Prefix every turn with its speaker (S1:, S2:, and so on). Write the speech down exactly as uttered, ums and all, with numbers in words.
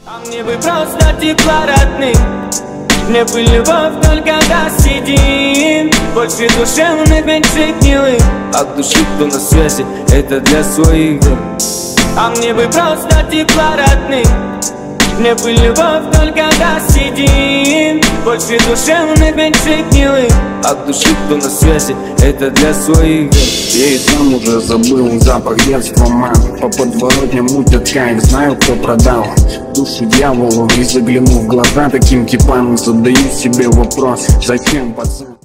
S1: А мне бы просто тепла родных, мне бы любовь только когда сидим. Больше душевных, меньше гнилых, от души кто на связи, это для своих. А мне бы просто тепла родных, мне бы любовь только когда сидим. Больше душевных, меньше гнилых, от души кто на связи, это для своих.
S2: Я и сам уже забыл запах детства, мам. По подворотням мутят кайф, знаю, кто продал душу дьяволу. И заглянув в глаза таким типам, задаю себе вопрос: зачем, пацан?